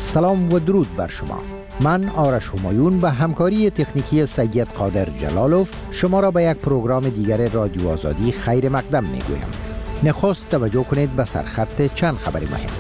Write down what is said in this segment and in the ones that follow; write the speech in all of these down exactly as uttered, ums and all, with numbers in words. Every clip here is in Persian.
سلام و درود بر شما. من آرش همایون به همکاری تکنیکی سید قادر جلالوف شما را به یک پروگرام دیگر رادیو آزادی خیر مقدم می گویم. نخست توجه کنید به سرخط چند خبر مهم.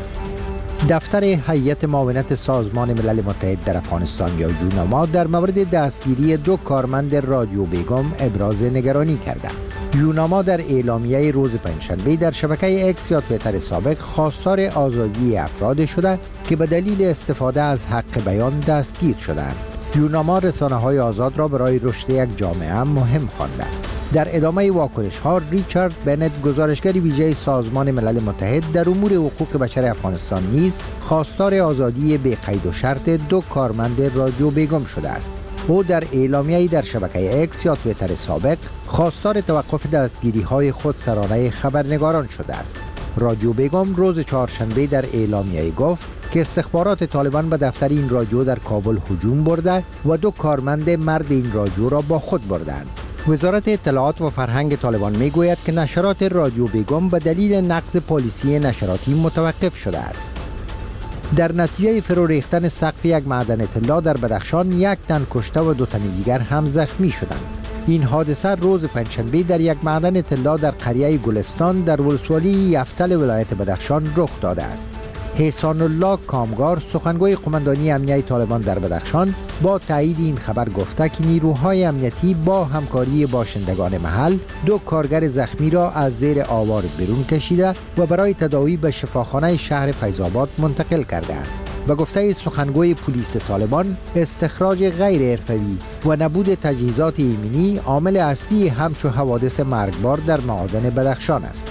دفتر هیئت معاونت سازمان ملل متحد در افغانستان یا یوناما در مورد دستگیری دو کارمند رادیو بیگم ابراز نگرانی کرده. یوناما در اعلامیه روز پنجشنبه در شبکه اکس یا توییتر سابق خواستار آزادی افراد شده که به دلیل استفاده از حق بیان دستگیر شدند. یوناما رسانه‌های آزاد را برای رشد یک جامعه مهم خوانده. در ادامه واکنش‌ها ریچارد بنت گزارشگر ویژه سازمان ملل متحد در امور حقوق بشر افغانستان نیز خواستار آزادی بی قید و شرط دو کارمند رادیو بیگم شده است. او در اعلامیه‌ای در شبکه اکس یا توییتر سابق خواستار توقف دستگیری‌های خودسرانه خبرنگاران شده است. رادیو بیگم روز چهارشنبه در اعلامیه گفت که استخبارات طالبان به دفتر این رادیو در کابل هجوم برده و دو کارمند مرد این رادیو را با خود بردند. وزارت اطلاعات و فرهنگ طالبان میگوید که نشرات رادیو بیگم به دلیل نقض پلیسی نشراتی متوقف شده است. در نتیجه فرو ریختن سقف یک معدن طلا در بدخشان یک تن کشته و دو تن دیگر هم زخمی شدند. این حادثه روز پنجشنبه در یک معدن طلا در قریه گلستان در ولسوالی یفتل ولایت بدخشان رخ داده است. حسان الله کامگار سخنگوی قماندانی امنیتی طالبان در بدخشان با تایید این خبر گفته که نیروهای امنیتی با همکاری باشندگان محل دو کارگر زخمی را از زیر آوار بیرون کشیده و برای تداوی به شفاخانه شهر فیض‌آباد منتقل کردند. به گفته سخنگوی پلیس طالبان، استخراج غیر حرفه‌ای و نبود تجهیزات ایمنی عامل اصلی همچو حوادث مرگبار در معادن بدخشان است.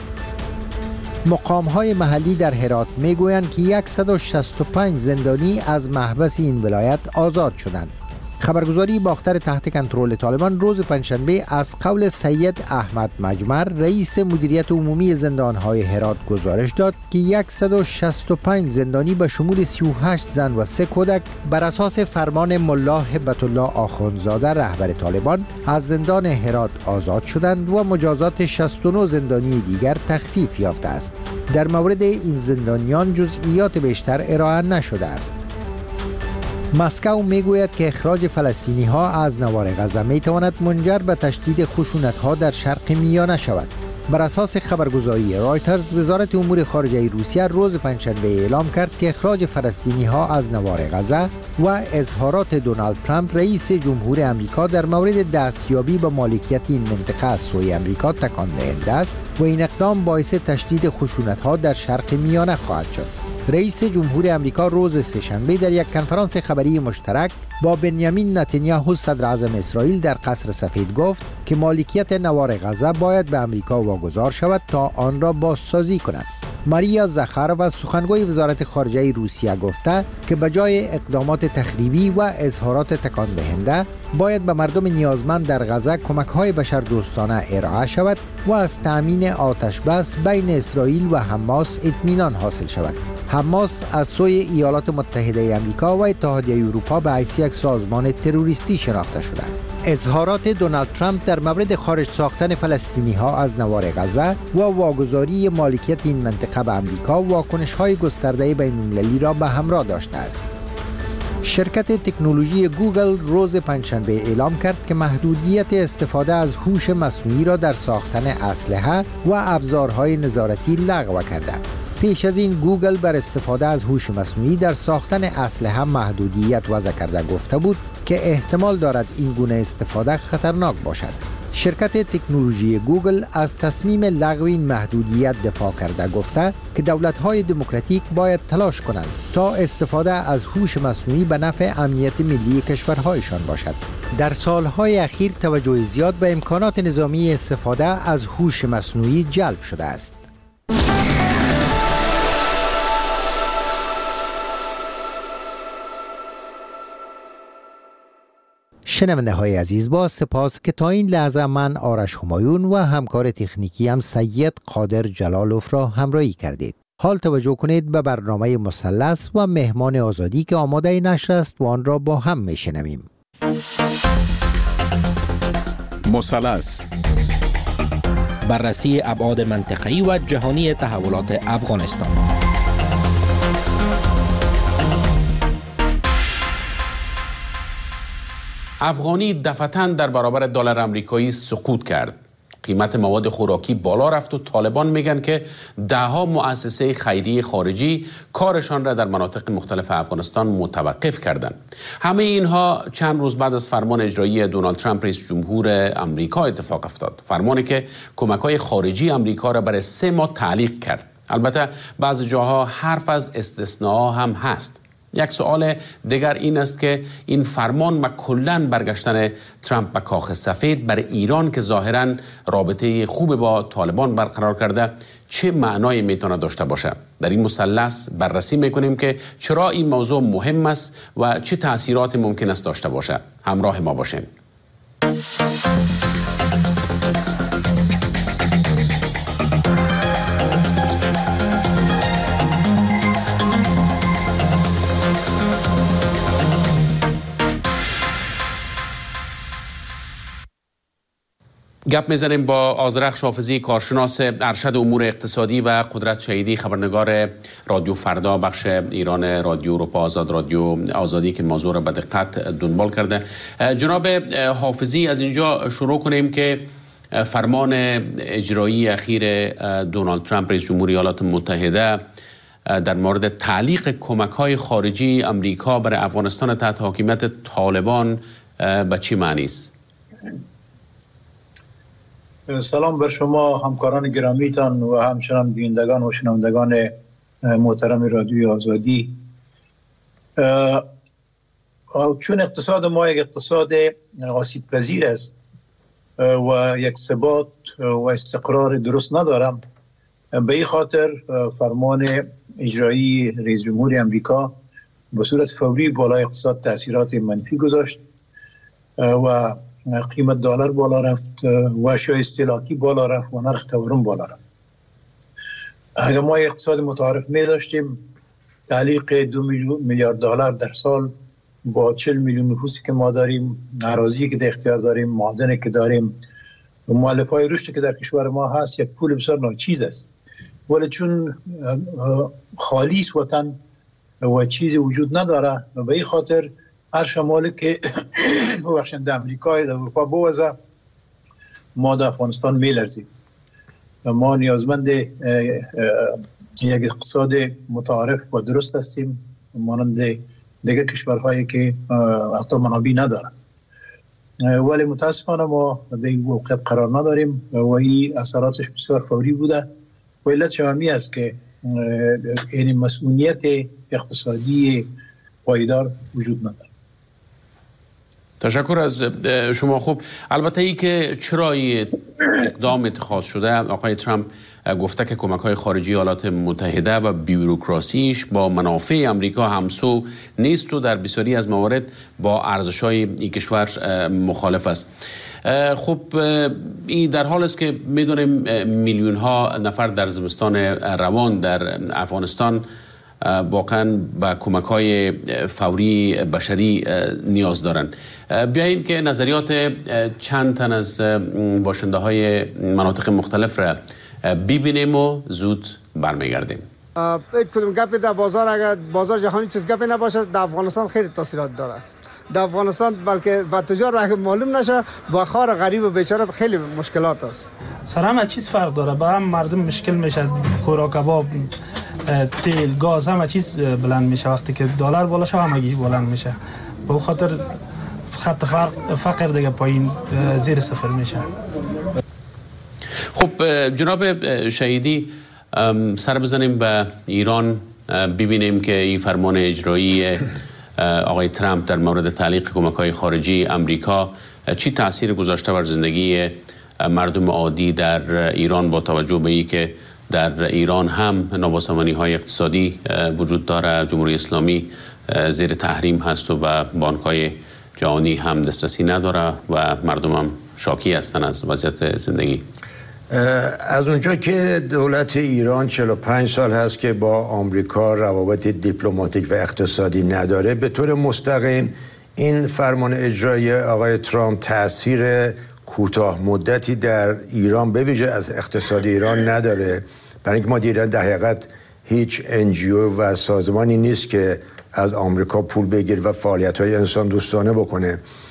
مقام‌های محلی در هرات میگویند که صد و شصت و پنج زندانی از محبس این ولایت آزاد شدند. خبرگزاری باختر تحت کنترل طالبان روز پنجشنبه از قول سید احمد مجمر رئیس مدیریت عمومی زندان‌های هرات گزارش داد که صد و شصت و پنج زندانی به شمول سی و هشت زن و سه کودک بر اساس فرمان ملا هبت الله آخوندزاده رهبر طالبان از زندان هرات آزاد شدند و مجازات شصت و نه زندانی دیگر تخفیف یافته است. در مورد این زندانیان جزئیات بیشتر ارائه نشده است. مسکو میگوید که اخراج فلسطینی ها از نوار غزه می تواند منجر به تشدید خشونت ها در شرق میانه شود. بر اساس خبرگزاری رایترز، وزارت امور خارجه روسیه روز پنجشنبه اعلام کرد که اخراج فلسطینی ها از نوار غزه و اظهارات دونالد ترامپ رئیس جمهور امریکا در مورد دستیابی به مالکیت این منطقه از سوی امریکا تکان دهنده است و این اقدام باعث تشدید خشونت ها در شرق میانه خواهد شد. رئیس جمهور امریکا روز سه‌شنبه در یک کنفرانس خبری مشترک با بنیامین نتانیاهو صدر اعظم اسرائیل در قصر سفید گفت که مالکیت نوار غزه باید به امریکا واگذار شود تا آن را بازسازی کند. ماریا زخارova سخنگوی وزارت خارجه روسیه گفته که بجای اقدامات تخریبی و اظهارات تکان دهنده باید به مردم نیازمند در غزه کمک‌های بشردوستانه ارائه شود و از تأمین آتش بس بین اسرائیل و حماس اطمینان حاصل شود. حماس از سوی ایالات متحده آمریکا و اتحادیه اروپا به حیث یک سازمان تروریستی شناخته شده. اظهارات دونالد ترامپ در مورد خارج ساختن فلسطینی ها از نوار غزه و واگذاری مالکیت این منطقه به آمریکا واکنش های گسترده بین المللی را به همراه داشته است. شرکت تکنولوژی گوگل روز پنجشنبه اعلام کرد که محدودیت استفاده از هوش مصنوعی را در ساختن اسلحه و ابزارهای نظارتی لغو کرده. پیش از این گوگل بر استفاده از هوش مصنوعی در ساختن اسلحه محدودیت وضع کرده گفته بود که احتمال دارد این گونه استفاده خطرناک باشد. شرکت تکنولوژی گوگل از تصمیم لغو این محدودیت دفاع کرده گفته که دولت‌های دموکراتیک باید تلاش کنند تا استفاده از هوش مصنوعی به نفع امنیت ملی کشورهایشان باشد. در سالهای اخیر توجه زیاد به امکانات نظامی استفاده از هوش مصنوعی جلب شده است. شنونده های عزیز، با سپاس که تا این لحظه من آرش همایون و همکار تکنیکی هم سید قادر جلالوف را همراهی کردید. حال توجه کنید به برنامه مثلث و مهمان آزادی که آماده نشر است و آن را با هم میشنویم. مثلث، بررسی ابعاد منطقه‌ای و جهانی تحولات افغانستان. افغانی دفعتاً در برابر دلار آمریکایی سقوط کرد. قیمت مواد خوراکی بالا رفت و طالبان میگن که دهها مؤسسه خیریه خارجی کارشان را در مناطق مختلف افغانستان متوقف کردند. همه اینها چند روز بعد از فرمان اجرایی دونالد ترامپ رئیس جمهور آمریکا اتفاق افتاد. فرمانی که کمک‌های خارجی آمریکا را برای سه ماه تعلیق کرد. البته بعضی جاها حرف از استثناء هم هست. یک سوال دیگر این است که این فرمان و کلاً برگشتن ترامپ به کاخ سفید برای ایران که ظاهراً رابطه خوب با طالبان برقرار کرده چه معنایی میتونه داشته باشه؟ در این مثلث بررسی میکنیم که چرا این موضوع مهم است و چه تأثیراتی ممکن است داشته باشه. همراه ما باشین. گپ میزنیم با آذرخش حافظی، کارشناس ارشد امور اقتصادی، و قدرت شهیدی، خبرنگار رادیو فردا بخش ایران رادیو اروپا آزاد، رادیو آزادی که موضوع را به دقت دنبال کرده. جناب حافظی، از اینجا شروع کنیم که فرمان اجرایی اخیر دونالد ترامپ رئیس جمهور ایالات متحده در مورد تعلیق کمک‌های خارجی آمریکا برای افغانستان تحت حاکمیت طالبان به چی معنی است؟ سلام بر شما همکاران گرامیتان و همچنان بینندگان و شنوندگان محترم رادیوی آزادی. چون اقتصاد ما یک اقتصاد آسیب پذیر است و یک ثبات و استقرار درست ندارم، به این خاطر فرمان اجرایی رئیس جمهور امریکا به صورت فوری بالای اقتصاد تاثیرات منفی گذاشت و قیمت دلار بالا رفت و اشیاء استهلاکی بالا رفت و نرخ تورم بالا رفت. اگر ما اقتصاد متعارف می داشتیم، تعلیق دو میلیارد دلار در سال با چهل میلیون نفوسی که ما داریم، اراضی که در اختیار داریم، معادنی که داریم و مؤلفه های رشدی که در کشور ما هست، یک پول بسیار ناچیز است. ولی چون خالیس وطن و چیزی وجود نداره، به این خاطر هر شمالی که بخشنده امریکای در اروپا بوزه، ما در افغانستان میلرزیم. ما نیازمند یک اقتصاد متعارف و درست هستیم، مانند دیگه کشورهایی که حتی منابع ندارن. ولی متاسفانه ما در این موقعیت قرار نداریم و این اثراتش بسیار فوری بوده. و علت شمی است که این مسئولیت اقتصادی پایدار وجود نداره. تشکر از شما. خوب، البته ای که چرا اقدام اتخاذ شده، آقای ترامپ گفته که کمک‌های خارجی ایالات متحده و بیوروکراسیش با منافع امریکا همسو نیست و در بسیاری از موارد با ارزش‌های این کشور مخالف است. خب این در حال است که می‌دونیم میلیون ها نفر در زمستان روان در افغانستان واقعا با کمک‌های فوری بشری نیاز دارند. بیاییم که نظریات چند تن از باشنده‌های مناطق مختلف را ببینیم و زود برمیگردیم. کدوم گپی در بازار، اگر بازار جهانی چیز گپی نباشه، در افغانستان خیلی تاثیرات داره. در افغانستان بلکه و تجار را معلوم نشه، با خار غریب و بیچاره خیلی مشکلات است. سر همه چیز فرق داره، با هم مردم مشکل میشه، خوراک، کباب، تیل، گاز، همه چیز بلند میشه. وقتی که دلار بالا شه همگی بلند میشه. به خاطر خط فرق فقر دیگه پایین زیر صفر میشه. خب جناب شهیدی، سر بزنیم به ایران، ببینیم که این فرمان اجرایی آقای ترامپ در مورد تعلیق کمک‌های خارجی امریکا چی تأثیر گذاشته بر زندگی مردم عادی در ایران، با توجه به اینکه در ایران هم نابسامانی‌های اقتصادی وجود داره، جمهوری اسلامی زیر تحریم هست و به بانک‌های جهانی هم دسترسی نداره و مردم هم شاکی هستن از وضعیت زندگی. از اونجا که دولت ایران چهل و پنج سال هست که با آمریکا روابط دیپلماتیک و اقتصادی نداره، به طور مستقیم این فرمان اجرایی آقای ترامپ تأثیر کوتاه مدتی در ایران به ویژه از اقتصاد ایران نداره، برای اینکه ما دیدن در حقیقت هیچ انجیو و سازمانی نیست که از آمریکا پول بگیر و فعالیت‌های انسان دوستانه بکنه.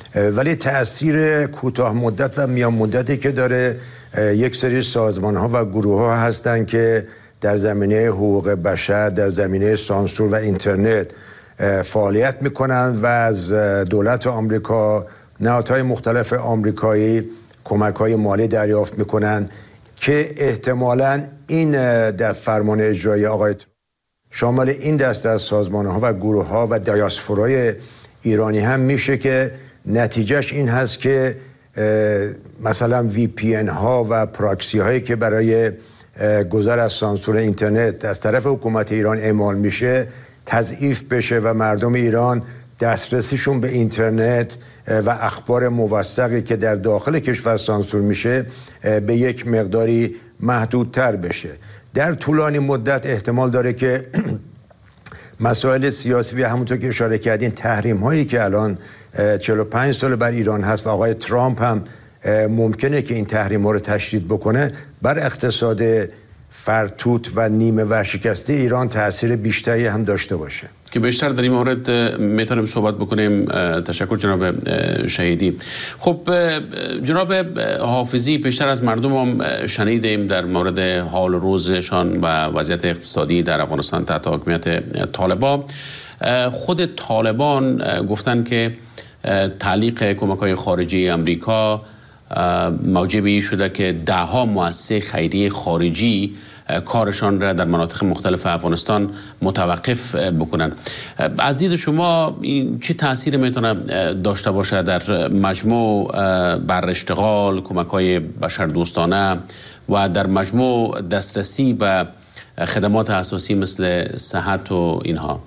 ولی تأثیر کوتاه مدت و میان مدتی که داره، یک سری سازمان ها و گروه ها هستن که در زمینه حقوق بشر، در زمینه سانسور و اینترنت فعالیت میکنن و از دولت آمریکا، نهادهای مختلف آمریکایی کمک‌های مالی دریافت میکنن که احتمالاً این در فرمان اجرایی آقای شامل این دسته از سازمان‌ها و گروه‌ها و دیاسپورای ایرانی هم میشه که نتیجهش این هست که مثلا وی پی ان ها و پراکسی هایی که برای گذر از سانسور اینترنت از طرف حکومت ایران اعمال میشه تضعیف بشه و مردم ایران دسترسیشون به اینترنت و اخبار موثقی که در داخل کشور سانسور میشه به یک مقداری محدودتر بشه. در طولانی مدت احتمال داره که مسائل سیاسی و همونطور که اشاره کردین تحریم هایی که الان چهل و پنج سال بر ایران هست و آقای ترامپ هم ممکنه که این تحریم ها رو تشدید بکنه، بر اقتصاد فرتوت و نیمه ورشکسته ایران تأثیر بیشتری هم داشته باشه که بیشتر در این مورد میتونیم صحبت بکنیم. تشکر جناب شهیدی. خب جناب حافظی، بیشتر از مردم هم شنیدیم در مورد حال روزشان و وضعیت اقتصادی در افغانستان تحت حکومت طالبان. خود طالبان گفتن که تعلیق کمک‌های خارجی امریکا موجب شده که ده‌ها مؤسسه خیریه خارجی کارشان را در مناطق مختلف افغانستان متوقف بکنن. از دید شما این چه تأثیر میتونه داشته باشه در مجموع بر اشتغال، کمک‌های بشردوستانه و در مجموع دسترسی به خدمات اساسی مثل صحت و اینها؟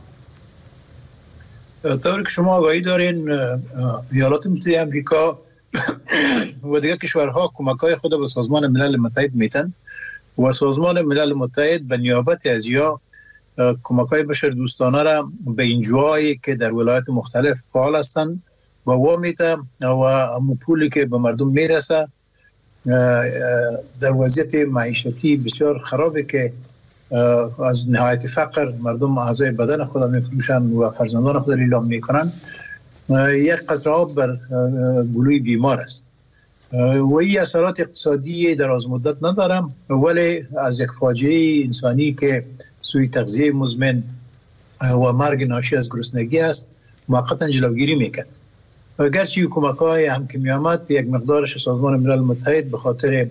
طوری که شما آگاهی دارین، ایالات متحده آمریکا و دیگر کشورها کمک‌های خود به سازمان ملل متحد میتن و سازمان ملل متحد به نیابت از یا کمک‌های بشردوستانه را به انجوهایی که در ولایات مختلف فعال هستند و وا میته و همون پولی که به مردم میرسه در وضعیت معیشتی بسیار خرابه که از نهایت فقر مردم اعضای بدن خود میفروشن و فرزندان خود اعلام میکنن، یک قطره آب بر گلوی بیمار است و این اثرات اقتصادی دراز مدت ندارم، ولی از یک فاجعه انسانی که سوی تغذیه مزمن و مرگ ناشی از گرسنگی است موقتا جلوگیری میکرد. اگرچه کمک‌های هم که میامد یک مقدارش سازمان ملل متحد به خاطر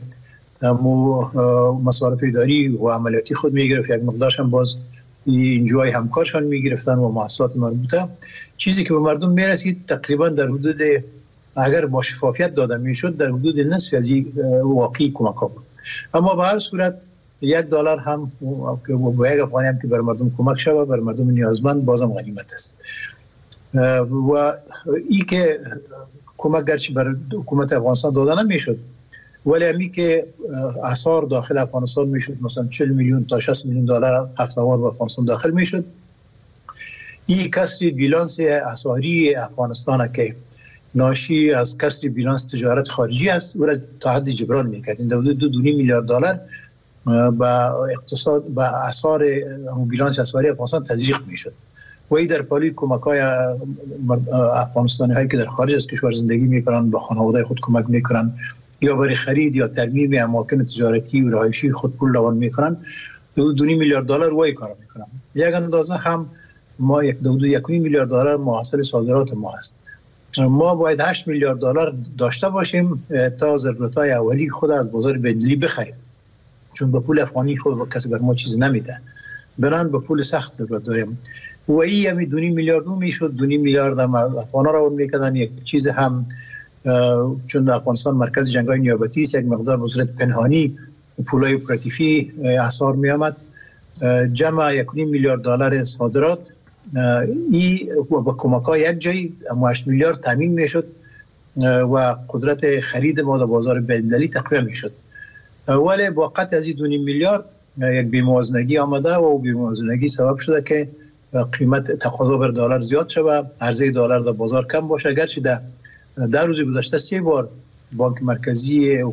مصارف اداری و عملیاتی خود میگرفت، یک مقدارش هم باز اینجوهای همکارشان میگرفتن و مؤسسات مربوطه. چیزی که به مردم میرسید تقریبا در حدود، اگر با شفافیت داده میشد، در حدود نصف از واقعی کمک ها بود. اما به هر صورت یک دلار هم با یک افغانی هم که بر مردم کمک شود، بر مردم نیازمند، بازم غنیمت است. و ای که کمک گرچه بر حکومت افغانستان داده نمیشد، ولی همی که اسعار داخل افغانستان میشد، مثلا چهل میلیون تا شصت میلیون دلار هفته‌وار به افغانستان داخل میشد، این کسری بیلانس اسعاری افغانستان که ناشی از کسری بیلانس تجارت خارجی است او را تا حد جبران میکرد. این دو دو دو میلیارد دلار با اقتصاد با اسعار بیلانس اسعاری افغانستان تزریق میشد و این در پالی کمک‌های افغانستانی هایی که در خارج از کشور زندگی میکنن به خانواده خود کمک میکنن یا برای خرید یا ترمیم اماکن تجارتی و رهایشی خود پول روان میکنن، دو دو میلیارد دلار وای کار میکنن. یک اندازه هم ما یک دو دو یک میلیارد دلار محصول صادرات ما است. ما باید هشت میلیارد دلار داشته باشیم تا ضرورت‌های اولی خود از بازار بین‌المللی بخریم، چون به پول افغانی خود کسی بر ما چیز نمیده، بنان به پول سخت ضرورت داریم. و این همی دو میلیارد میشد، دو میلیارد هم افغانا را اون میکردن. یک چیز هم چون افغانستان مرکز جنگ‌های نیابتی است، یک مقدار به صورت پنهانی پولای اپراتیفی اسعار می آمد. جمع یک میلیارد دلار صادرات ای و با کمک‌های یک جایی هشت میلیارد تامین میشد و قدرت خرید ما در بازار بین‌المللی تقویت میشد. ولی با قطع از این دو میلیارد یک بی‌موازنگی آمده و بی‌موازنگی سبب شده که قیمت تقاضا بر دلار زیاد شود، عرضه دلار در بازار کم باشه. اگرچه در در روز گذشته سه بار بانک مرکزی